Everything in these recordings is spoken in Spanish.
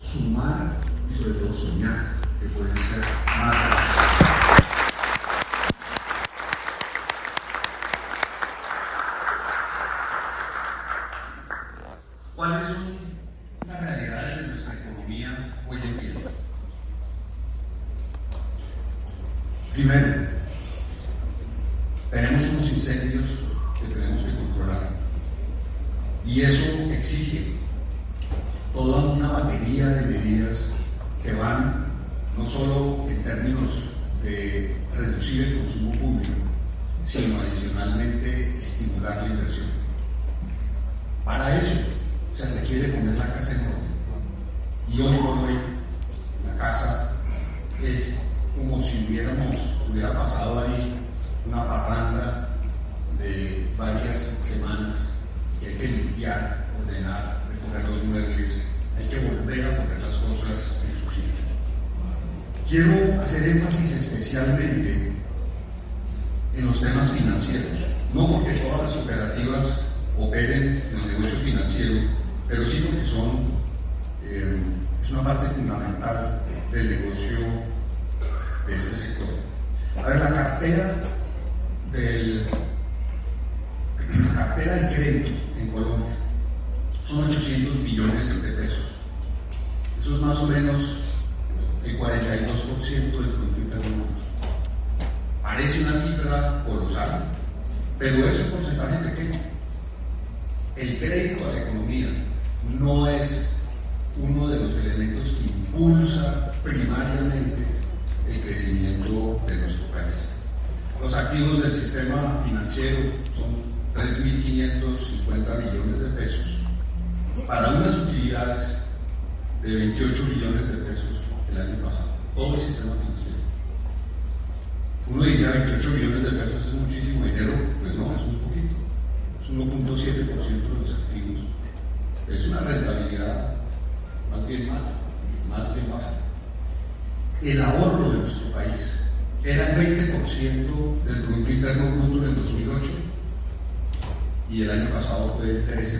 sumar y sobre todo soñar que pueden ser más grandes. ¿Cuáles son las realidades de nuestra economía hoy en día? Primero, tenemos unos incendios que tenemos que controlar y eso exige toda una batería de medidas que van no solo en términos de reducir el consumo público, sino adicionalmente estimular la inversión. Para eso se requiere poner la casa en orden. Y hoy por hoy la casa es como si hubiera pasado ahí una parranda de varias semanas y hay que limpiar, ordenar, recoger los muebles, hay que volver a poner las cosas en su sitio. Quiero hacer énfasis especialmente en los temas financieros, no porque todas las operativas operen en el negocio financiero, pero sí porque es una parte fundamental del negocio de este sector. A ver, la cartera de crédito en Colombia son 800 billones de pesos. Eso es más o menos el 42% del Producto Interno Bruto. Parece una cifra colosal, pero es un porcentaje pequeño. El crédito a la economía no es uno de los elementos que impulsa primariamente el crecimiento de nuestro país. Los activos del sistema financiero son 3.550 billones de pesos para unas utilidades de 28 billones de pesos el año pasado. Todo el sistema financiero. Uno diría 28 billones de pesos es muchísimo dinero, pues no, es un poquito. Es 1.7% de los activos. Es una rentabilidad más bien baja. El ahorro de nuestro país era el 20% del Producto Interno Bruto en el 2008 y el año pasado fue el 13%.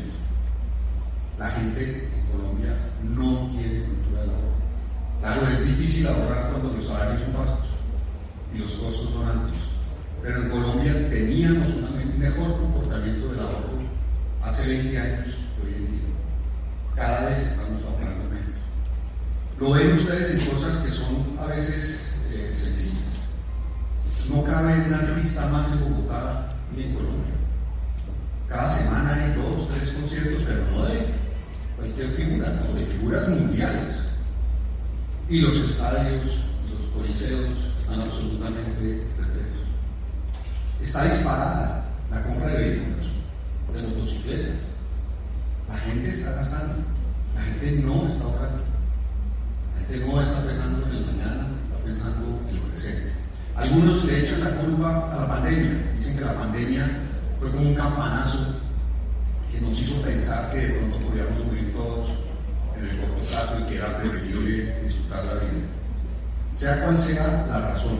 La gente en Colombia no tiene cultura del ahorro. Claro, es difícil ahorrar cuando los salarios son bajos y los costos son altos, pero en Colombia teníamos un mejor comportamiento del ahorro hace 20 años que hoy en día. Cada vez estamos ahorrando menos. Lo ven ustedes en cosas que son a veces sencillas. No cabe un artista más en Bogotá ni en Colombia. Cada semana hay 2, 3 conciertos, pero no de cualquier figura, no, de figuras mundiales. Y los estadios, los coliseos están absolutamente repletos. Está disparada la compra de vehículos, de motocicletas. La gente está gastando, la gente no está ahorrando. La gente no está pensando en el mañana, está pensando en lo presente. Algunos le echan la culpa a la pandemia. Dicen que la pandemia fue como un campanazo que nos hizo pensar que de pronto podríamos morir todos en el corto plazo y que era preferible disfrutar la vida. Sea cual sea la razón,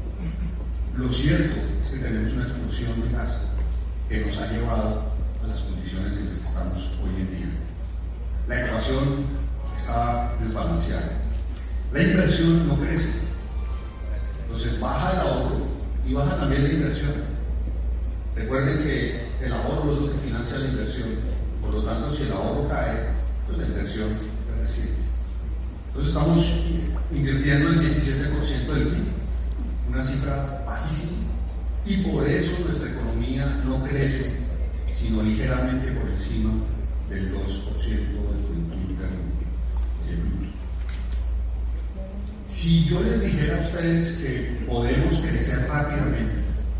lo cierto es que tenemos una explosión de gasto que nos ha llevado a las condiciones en las que estamos hoy en día. La ecuación está desbalanceada. La inversión no crece. Entonces baja el ahorro y baja también la inversión. Recuerden que el ahorro es lo que financia la inversión. Por lo tanto, si el ahorro cae, pues la inversión recibe. Entonces estamos invirtiendo el 17% del PIB, una cifra bajísima, y por eso nuestra economía no crece, sino ligeramente por encima del 2% del Producto Interno Bruto. Si yo les dijera a ustedes que podemos crecer rápidamente,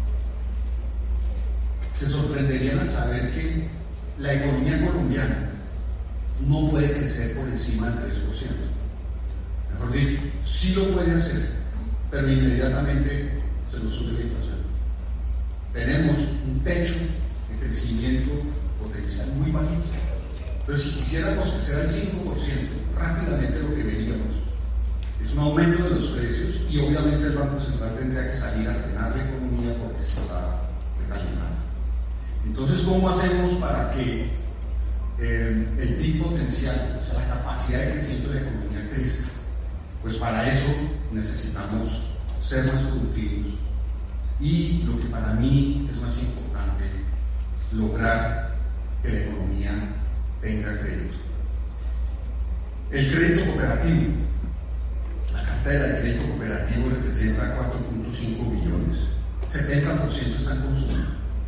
se sorprenderían al saber que la economía colombiana no puede crecer por encima del 3%. Mejor dicho, sí lo puede hacer, pero inmediatamente se nos sube la inflación. Tenemos un techo de crecimiento potencial muy bajito. Pero si quisiéramos crecer al 5%, rápidamente lo que veríamos es un aumento de los precios y obviamente el Banco Central tendría que salir a frenar la economía porque se está recalentando. Entonces, ¿cómo hacemos para que el PIB potencial, o sea, la capacidad de crecimiento de la economía crezca. Pues para eso necesitamos ser más productivos y, lo que para mí es más importante, lograr que la economía tenga crédito. El crédito cooperativo, la cartera de crédito cooperativo representa 4.5 billones, 70% está en consumo,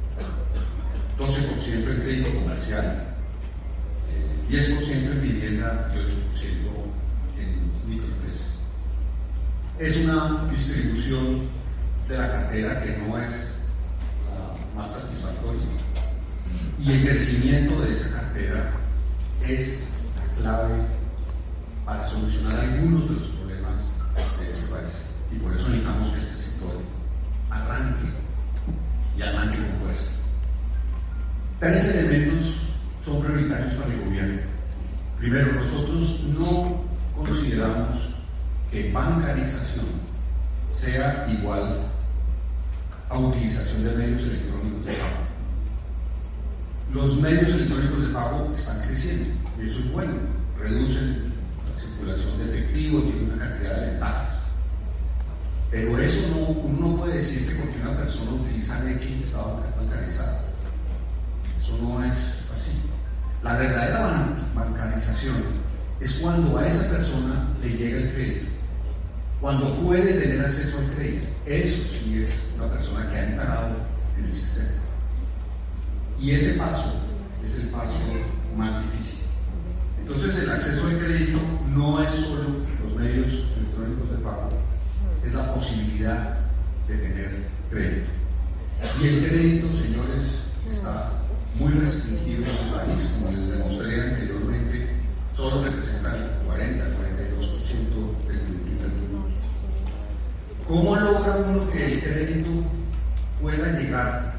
12% en crédito comercial, 10% en vivienda y 8% en microempresas. Es una distribución de la cartera que no es la más satisfactoria, y el crecimiento de esa cartera es la clave para solucionar algunos de los problemas de este país, y por eso necesitamos que este sector arranque y arranque con fuerza. 3 elementos son prioritarios para el gobierno. Primero, nosotros no consideramos que bancarización sea igual a utilización de medios electrónicos de pago. Los medios electrónicos de pago están creciendo y eso es bueno, reducen la circulación de efectivo, tiene una cantidad de ventajas. Pero eso uno no puede decir que porque una persona utiliza X está bancarizada. Eso no es así. La verdadera bancarización es cuando a esa persona le llega el crédito, cuando puede tener acceso al crédito. Eso sí es una persona que ha entrado en el sistema. Y ese paso es el paso más difícil. Entonces, el acceso al crédito no es solo los medios electrónicos de pago, es la posibilidad de tener crédito. Y el crédito, señores, está muy restringido en el país, como les demostré anteriormente, solo representa el 40-42% del Producto Interno Bruto. ¿Cómo logra uno que el crédito pueda llegar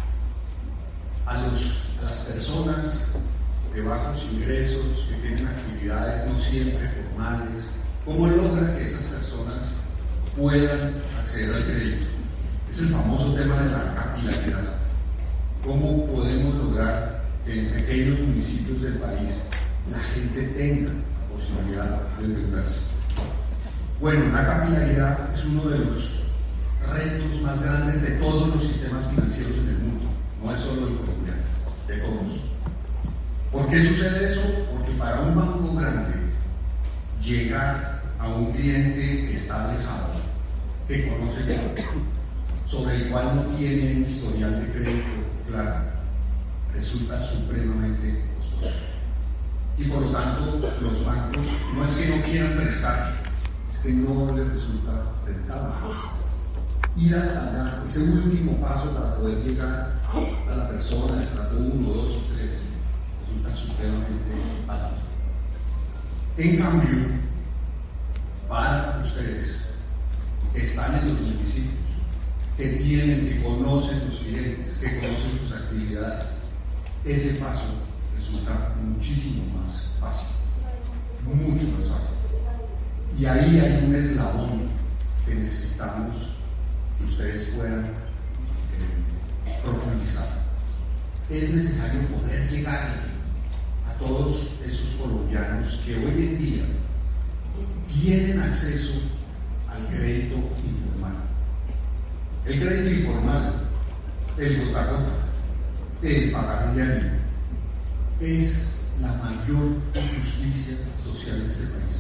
a las personas de bajos ingresos, que tienen actividades no siempre formales? ¿Cómo logra que esas personas puedan acceder al crédito? Es el famoso tema de la capilaridad. ¿Cómo podemos lograr que en pequeños municipios del país la gente tenga la posibilidad de endeudarse? Bueno, la capilaridad es uno de los retos más grandes de todos los sistemas financieros en el mundo, no es solo el colombiano, de todos. ¿Por qué sucede eso? Porque para un banco grande llegar a un cliente que está alejado, que conoce poco, sobre el cual no tiene un historial de crédito claro, resulta supremamente costoso. Y por lo tanto, los bancos no es que no quieran prestar, es que no les resulta rentable ir hasta allá, ese último paso para poder llegar a la persona, estrato 1, 2 o 3, resulta supremamente alto. En cambio, para ustedes que están en los municipios, que tienen, que conocen los clientes, que conocen sus actividades, ese paso resulta muchísimo más fácil, mucho más fácil. Y ahí hay un eslabón que necesitamos que ustedes puedan profundizar. Es necesario poder llegar a todos esos colombianos que hoy en día tienen acceso al crédito informal. El crédito informal, el gota a gota, el pagar diario, es la mayor injusticia social de este país.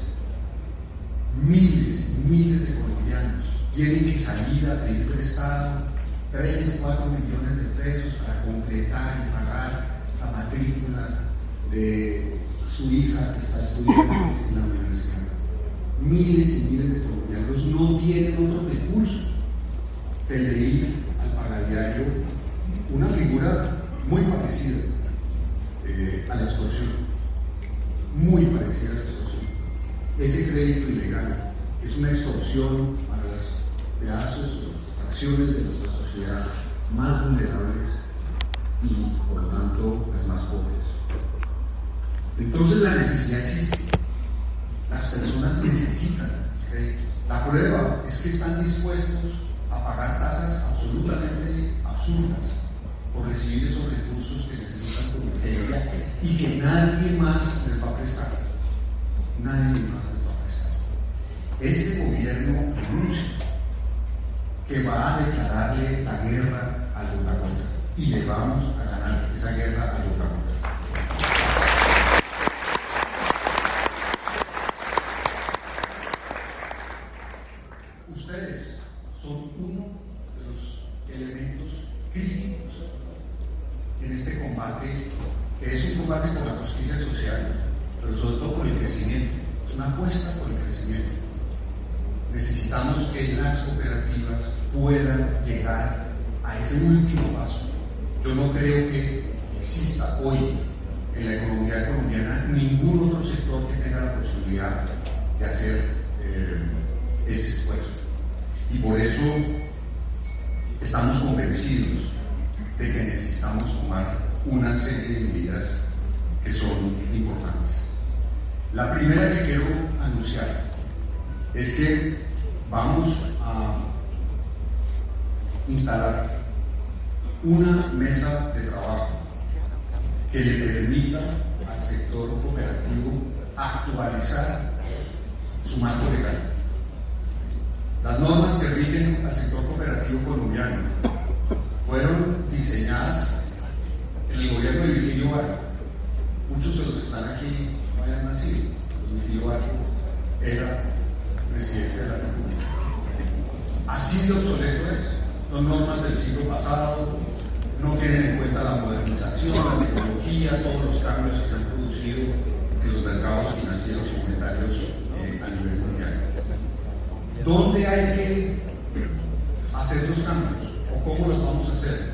Miles y miles de colombianos tienen que salir a pedir prestado 3, 4 millones de pesos para completar y pagar la matrícula de su hija que está estudiando en la universidad. Miles y miles de colombianos no tienen otro recurso que el de ir al pagadiario, una figura muy parecida a la extorsión, muy parecida a la extorsión. Ese crédito ilegal es una extorsión para los pedazos o las fracciones de nuestra sociedad más vulnerables y, por lo tanto, las más pobres. Entonces, la necesidad existe. Las personas necesitan crédito. La prueba es que están dispuestos a pagar tasas absolutamente absurdas por recibir esos recursos que necesitan con urgencia y que nadie más les va a prestar. Nadie más les va a prestar. Este gobierno anuncia que va a declararle la guerra a los gota y le vamos a ganar esa guerra a los gota. Ustedes son uno de los elementos críticos en este combate, que es un combate por la justicia social, pero sobre todo por el crecimiento. Es una apuesta por el crecimiento. Necesitamos que las cooperativas puedan llegar a ese último paso. Yo no creo que exista hoy en la economía colombiana ningún otro sector que tenga la posibilidad de hacer ese esfuerzo. Y por eso estamos convencidos de que necesitamos tomar una serie de medidas que son importantes. La primera que quiero anunciar es que vamos a instalar una mesa de trabajo que le permita al sector cooperativo actualizar su marco legal. Las normas que rigen al sector cooperativo colombiano fueron diseñadas en el gobierno de Virgilio Barco. Muchos de los que están aquí no hayan nacido. Virgilio Barco era presidente de la República. Así de obsoleto es. Son normas del siglo pasado, no tienen en cuenta la modernización, la tecnología, todos los cambios que se han producido en los mercados financieros y monetarios a nivel mundial. ¿Dónde hay que hacer los cambios? ¿O cómo los vamos a hacer?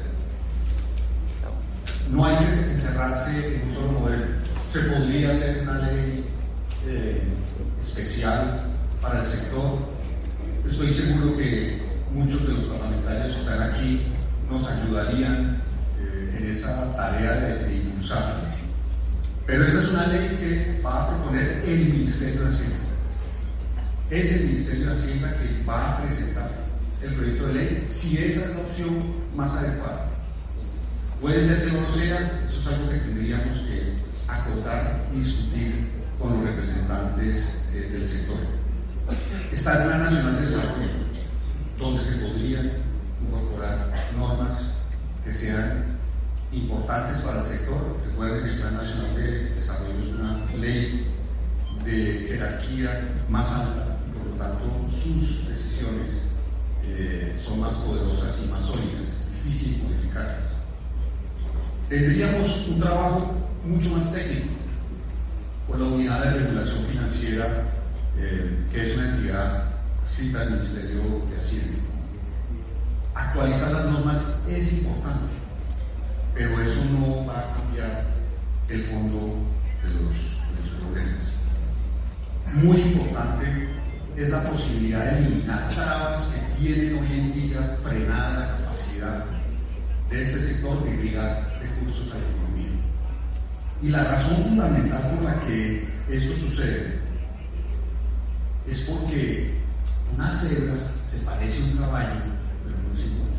No hay que encerrarse en un solo modelo. Se podría hacer una ley especial para el sector. Estoy seguro que muchos de los parlamentarios que están aquí nos ayudarían en esa tarea de impulsar. Pero esta es una ley que va a proponer el Ministerio de Hacienda. Es el Ministerio de Hacienda que va a presentar el proyecto de ley si esa es la opción más adecuada. Puede ser que no lo sea, eso es algo que tendríamos que acordar y discutir con los representantes del sector. Está el Plan Nacional de Desarrollo, donde se podrían incorporar normas que sean importantes para el sector. Recuerden que el Plan Nacional de Desarrollo es una ley de jerarquía más alta y por lo tanto sus decisiones son más poderosas y más sólidas. Es difícil modificarlas. Tendríamos un trabajo mucho más técnico con la Unidad de Regulación Financiera, que es una entidad adscrita al Ministerio de Hacienda. Actualizar las normas es importante, pero eso no va a cambiar el fondo de los problemas. Muy importante es la posibilidad de eliminar trabas que tienen hoy en día frenada la capacidad de este sector de irrigar recursos a la economía. Y la razón fundamental por la que esto sucede es porque una cebra se parece a un caballo, pero no es igual.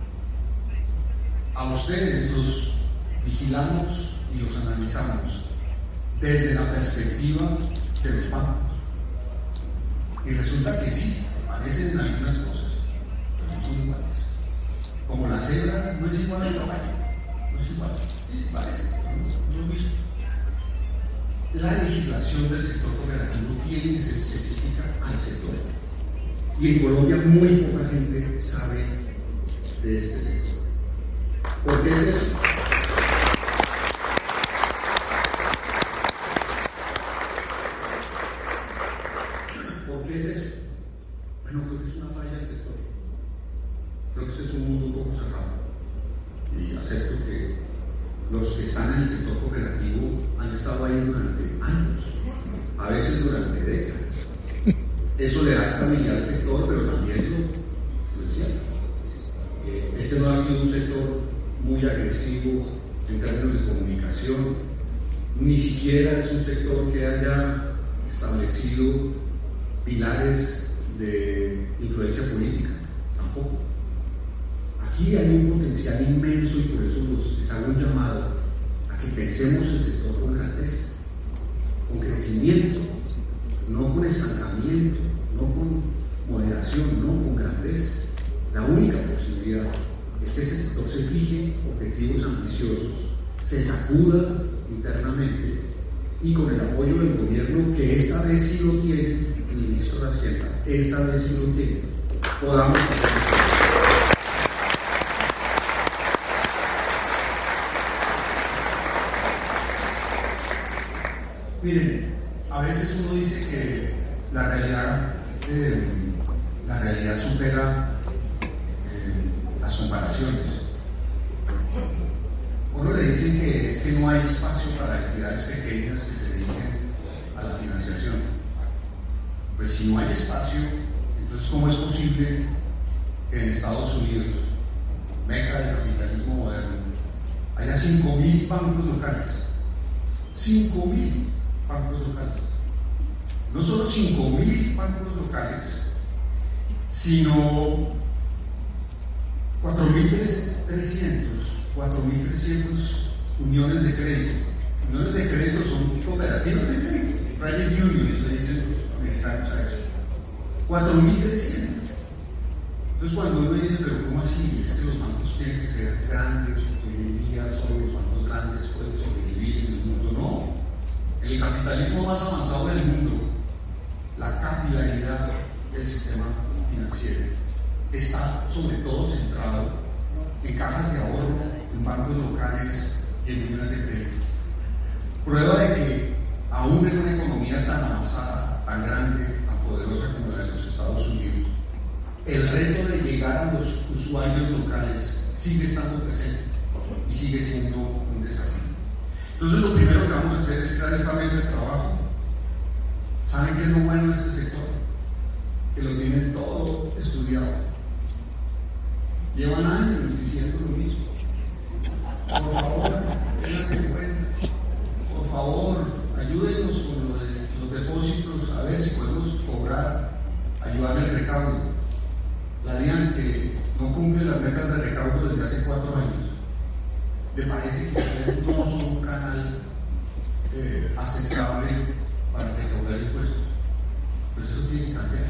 A ustedes los vigilamos y los analizamos desde la perspectiva de los bancos. Y resulta que sí, se parecen en algunas cosas, pero no son iguales. Como la cebra no es igual al caballo, no es igual, sí se parece, no es lo mismo. La legislación del sector cooperativo tiene que ser específica al sector. Y en Colombia muy poca gente sabe de este sector. ¿Por qué es eso? ¿Por qué es eso? Bueno, creo que es una falla del sector. Creo que ese es un mundo un poco cerrado. Y acepto que los que están en el sector cooperativo han estado ahí durante años, a veces durante décadas. Eso le da estabilidad al sector, pero también lo decía. Este no ha sido un sector muy agresivo en términos de comunicación, ni siquiera es un sector que haya establecido pilares de influencia política, tampoco. Aquí hay un potencial inmenso y por eso les hago un llamado a que pensemos el sector con grandeza, con crecimiento, no con estancamiento, no con moderación, no con grandeza. La única posibilidad es que ese sector se fije objetivos ambiciosos, se sacuda internamente y con el apoyo del gobierno, que esta vez sí lo tiene, el ministro de Hacienda, esta vez sí lo tiene, podamos hacer esto. Miren, a veces uno dice que la realidad supera las comparaciones. Uno le dice que es que no hay espacio para entidades pequeñas que se dediquen a la financiación. Pues si no hay espacio, entonces ¿cómo es posible que en Estados Unidos, meca del capitalismo moderno, haya 5.000 bancos locales? 5.000 bancos locales. No solo 5.000 bancos locales, sino 4.300 uniones de crédito. Uniones de crédito son cooperativas de crédito, private unions, le dicen los americanos a eso. 4.300. Entonces cuando uno dice, pero ¿cómo así? Es que los bancos tienen que ser grandes, porque hoy en día solo los bancos grandes pueden sobrevivir en el mundo. No. El capitalismo más avanzado del mundo, la capilaridad del sistema financiero, está sobre todo centrado en cajas de ahorro, en bancos locales y en uniones de crédito. Prueba de que aún en una economía tan avanzada, tan grande, tan poderosa como la de los Estados Unidos, el reto de llegar a los usuarios locales sigue estando presente y sigue siendo un desafío. Entonces lo primero que vamos a hacer es crear esta mesa de trabajo. ¿Saben qué es lo bueno de este sector? Que lo tienen todo estudiado. Llevan años diciendo lo mismo. Por favor, tengan en cuenta. Por favor, ayúdenos con los depósitos, a ver si podemos cobrar, ayudar el recaudo. La DIAN, que no cumple las metas de recaudo desde hace 4 años. Me parece que ustedes no son un canal aceptable para recaudar impuestos. Pues eso tiene que cambiar.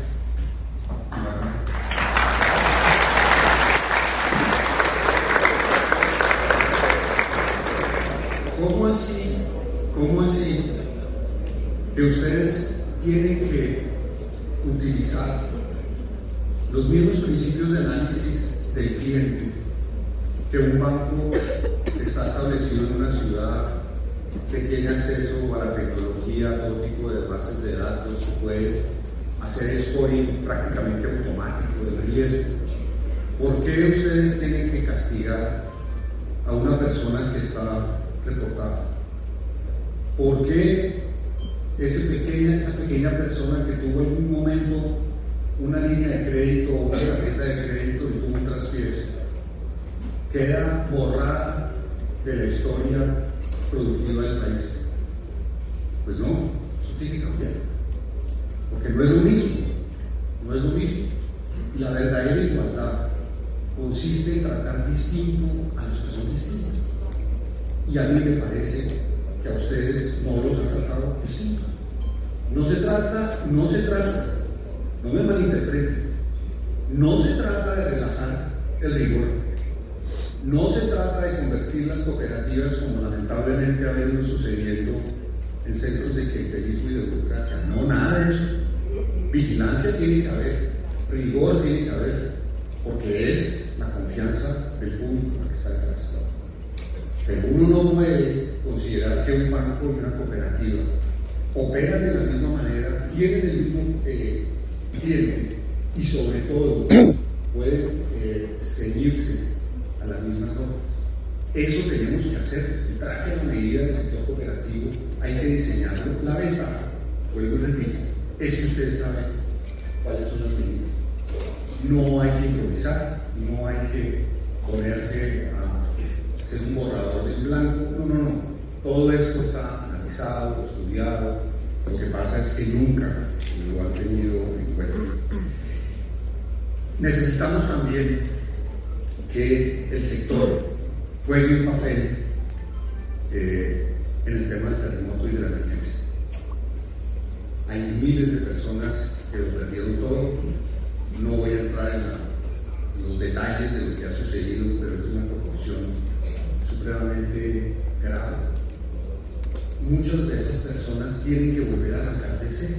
¿Cómo así que ustedes tienen que utilizar los mismos principios de análisis del cliente que un banco está establecido en una ciudad que tiene acceso a la tecnología, a todo tipo de bases de datos, que puede hacer scoring prácticamente automático del riesgo? ¿Por qué ustedes tienen que castigar a una persona que está reportada? ¿Por qué esa pequeña persona que tuvo en un momento una línea de crédito o una tarjeta de crédito y tuvo un traspiés queda borrada de la historia productiva del país? Pues no, eso tiene que cambiar, porque no es lo mismo. Y la verdadera igualdad consiste en tratar distinto a los que son distintos. Y a mí me parece que a ustedes no los han tratado distinto. No se trata, no me malinterpreten, no se trata de relajar el rigor, no se trata de convertir las cooperativas, como lamentablemente ha venido sucediendo, en centros de clientelismo y de burocracia. No, nada de eso. Vigilancia tiene que haber, rigor tiene que haber, porque es la confianza del público la que está detrás. Pero uno no puede considerar que un banco y una cooperativa operan de la misma manera, tienen el mismo cliente y sobre todo pueden ceñirse a las mismas normas. Eso tenemos que hacer. El traje a la medida del sector cooperativo hay que diseñarlo. La ventaja, vuelvo y repito, es que ustedes saben cuáles son las medidas. No hay que improvisar, no hay que ponerse a hacer un borrador del blanco. No. Todo esto está analizado, estudiado. Lo que pasa es que nunca lo han tenido en cuenta. Necesitamos también que el sector juegue un papel en el tema del terremoto y de la emergencia. Hay miles de personas que lo perdieron todo. No voy a entrar en los detalles de lo que ha sucedido, pero es una proporción supremamente grave. Muchas de esas personas tienen que volver a arrancar de cero.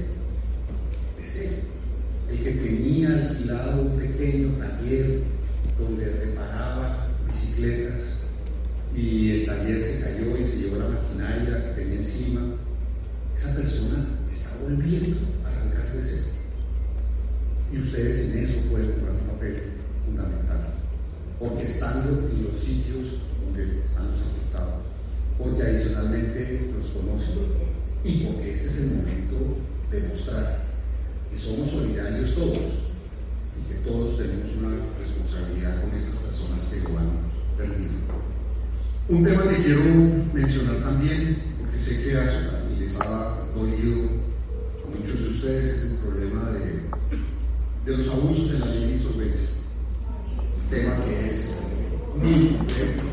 El que tenía alquilado un pequeño taller donde reparaba bicicletas y el taller se cayó y se llevó la maquinaria que tenía encima, esa persona está volviendo a arrancar de cero. Y ustedes en eso pueden jugar un papel fundamental, porque estando en los sitios donde están los afectados, porque adicionalmente los conocen y porque este es el momento de mostrar que somos solidarios todos y que todos tenemos una responsabilidad con esas personas que lo han perdido. Un tema que quiero mencionar también, porque sé que les ha dolido a muchos de ustedes, es el problema de los abusos en la ley de insolvencia. Un tema que es muy complejo.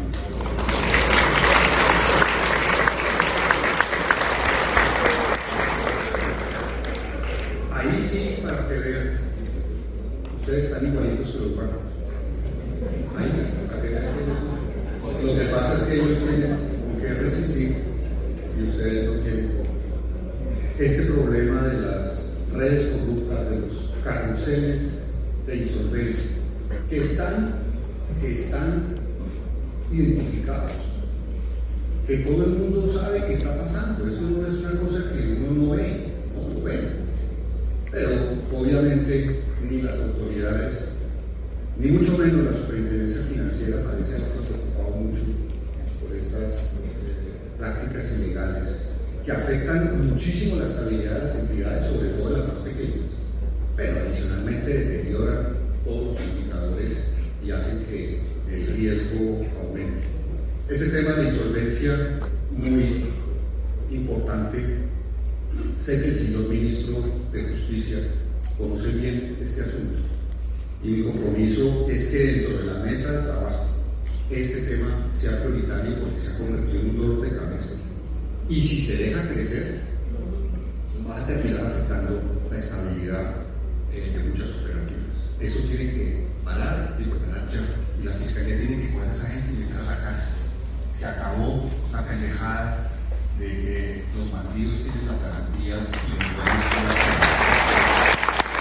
Ahí sí, para que vean, ustedes están igualitos que los bancos. Ahí sí, para que vean eso. Lo que pasa es que ellos tienen que resistir y ustedes no quieren. Este problema de las redes corruptas, de los carruseles de insolvencia, que están identificados, que todo el mundo sabe que está pasando. Eso no es una cosa que uno no ve, no lo ve. Pero obviamente ni las autoridades, ni mucho menos la superintendencia financiera parece haberse preocupado mucho por estas prácticas ilegales que afectan muchísimo la estabilidad de las entidades, sobre todo las más pequeñas, pero adicionalmente deterioran todos los indicadores y hacen que el riesgo aumente. Este tema de insolvencia, muy importante. Sé que el señor ministro de Justicia conoce bien este asunto y mi compromiso es que dentro de la mesa de trabajo este tema sea prioritario, porque se ha convertido en un dolor de cabeza y si se deja crecer va a terminar afectando la estabilidad de muchas operativas. Eso tiene que parar ya, y la Fiscalía tiene que coger a esa gente y meter a la cárcel. Se acabó la pendejada de que los bandidos tienen las garantías y los buenos con las garantías.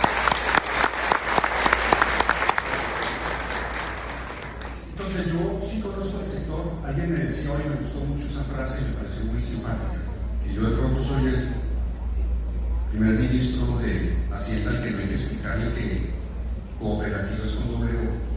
Entonces yo sí conozco el sector. Alguien me decía hoy, me gustó mucho esa frase y me pareció muy simpática, que yo de pronto soy el primer ministro de Hacienda al que no hay que explicarle que cooperativa es con doble O.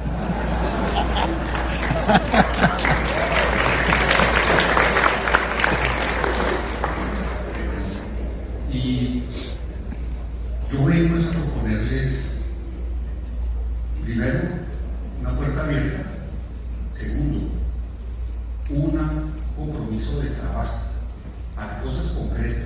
Y yo vengo a proponerles, primero, una puerta abierta. Segundo, un compromiso de trabajo para cosas concretas.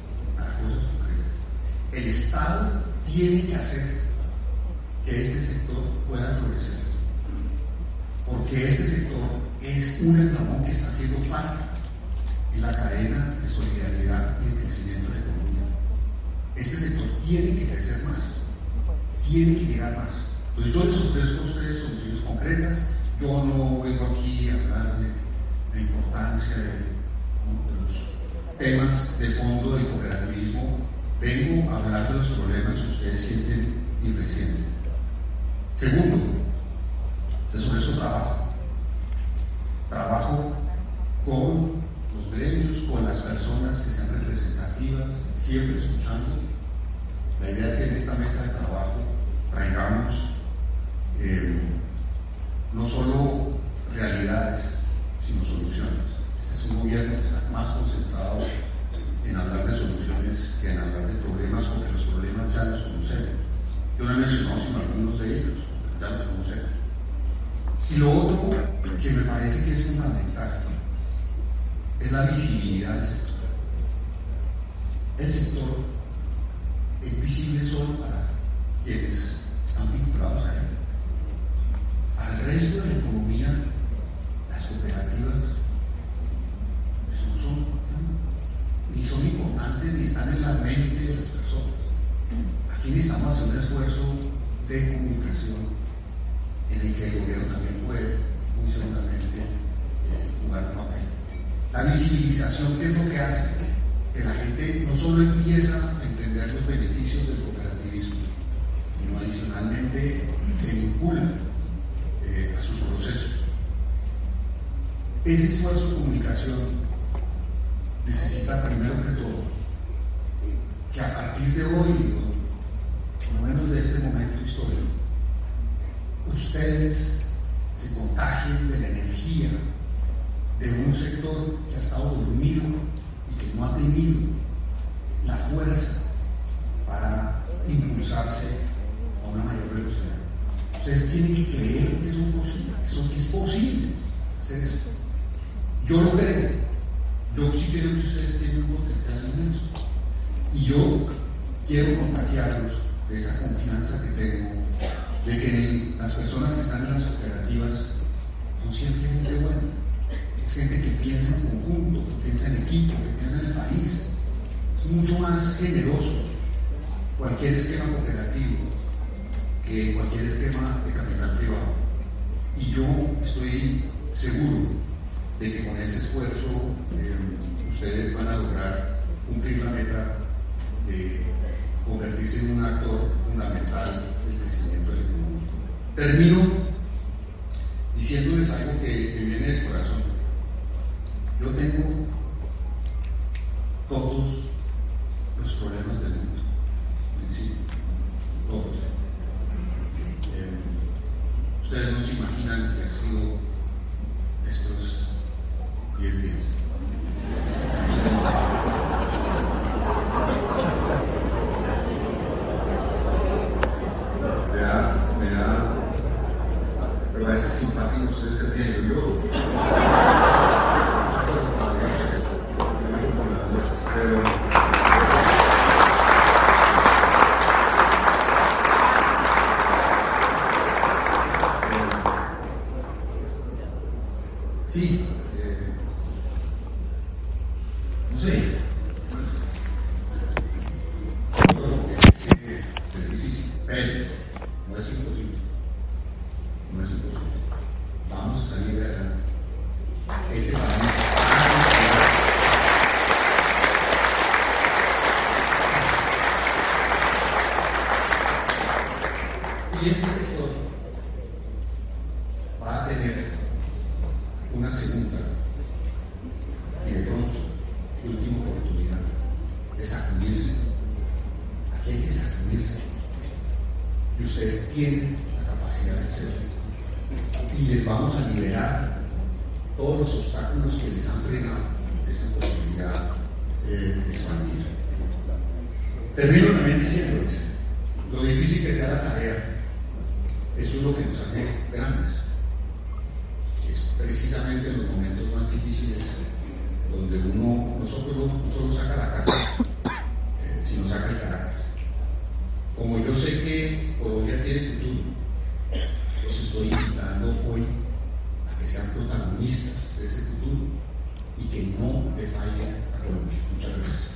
El Estado tiene que hacer que este sector pueda florecer, porque este sector es un eslabón que está haciendo falta en la cadena de solidaridad y de crecimiento de la economía. Este sector tiene que crecer más, tiene que llegar más. Entonces yo les ofrezco a ustedes soluciones concretas. Yo no vengo aquí a hablar de la importancia de los temas de fondo del cooperativismo. Vengo a hablar de los problemas que ustedes sienten y resienten. Segundo, les ofrezco trabajo con los gremios, con las personas que sean representativas, siempre escuchando. La idea es que en esta mesa de trabajo traigamos no solo realidades, sino soluciones. Este es un gobierno que está más concentrado en hablar de soluciones que en hablar de problemas, porque los problemas ya los conocemos. Yo no he mencionado sino algunos de ellos, ya los conocemos. Y lo otro que me parece que es fundamental es la visibilidad del sector. El sector es visible solo para quienes están vinculados a él. Al resto de la economía, las cooperativas pues no son, ni son importantes, ni están en la mente de las personas. Aquí necesitamos hacer un esfuerzo de comunicación en el que el gobierno también puede, muy seguramente, jugar un papel. La visibilización, ¿qué es lo que hace? Que la gente no solo empieza a entender los beneficios del cooperativismo, sino adicionalmente se vincula a sus procesos. Ese esfuerzo de comunicación necesita, primero que todo, que a partir de hoy, por lo menos de este momento histórico, ustedes se contagien de la energía de un sector que ha estado dormido y que no ha tenido la fuerza para impulsarse a una mayor velocidad. Ustedes tienen que creer que eso es posible hacer eso. Yo lo creo. Yo sí creo que ustedes tienen un potencial inmenso. Y yo quiero contagiarlos de esa confianza que tengo, de que las personas que están en las cooperativas son siempre gente buena. Es gente que piensa en conjunto, que piensa en equipo, que piensa en el país. Es mucho más generoso cualquier esquema cooperativo que cualquier esquema de capital privado. Y yo estoy seguro de que con ese esfuerzo ustedes van a lograr cumplir la meta de convertirse en un actor fundamental del crecimiento del económico. Termino diciéndoles algo que viene del corazón. Yo tengo todos los problemas del mundo, en sí, todos. Ustedes no se imaginan que ha sido estos 10 días. Me parece simpático ustedes se ríen, yo. Pero sí, no sé, es difícil, pero no es imposible, no es imposible. Vamos a salir adelante. Este país y este sector va a tener una segunda y de pronto última oportunidad de sacudirse. Aquí hay que sacudirse y ustedes tienen la capacidad de hacerlo y les vamos a liberar todos los obstáculos que les han frenado esa posibilidad de expandir. Termino también diciéndoles lo difícil que sea la tarea. Eso es lo que nos hace grandes. Es precisamente en los momentos más difíciles donde uno no solo saca la casa, sino saca el carácter. Como yo sé que Colombia tiene futuro, los estoy invitando hoy a que sean protagonistas de ese futuro y que no le fallen a Colombia. Muchas gracias.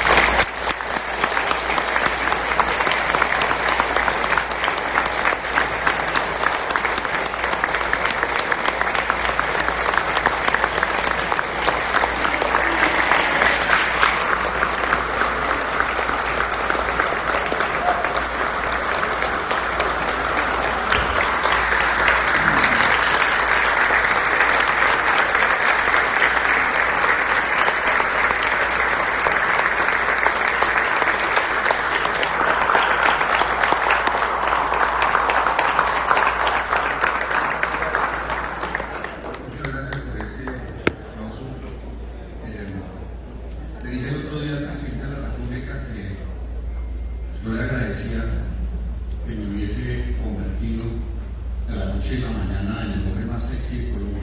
Le dije el otro día al presidente de la República que yo le agradecía que me hubiese convertido a la noche y la mañana en el hombre más sexy de Colombia.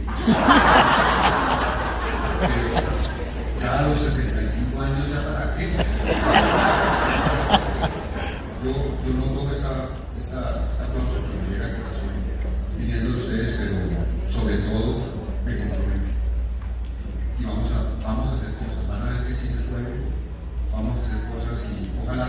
Pero ya a los 65 años, ¿ya para qué? Yo no tomo esta pronto que me llega al corazón. viniendo de ustedes, pero sobre todo me comprometo. Y vamos a hacer cosas, van a ver que sí se puede, vamos a hacer cosas y ojalá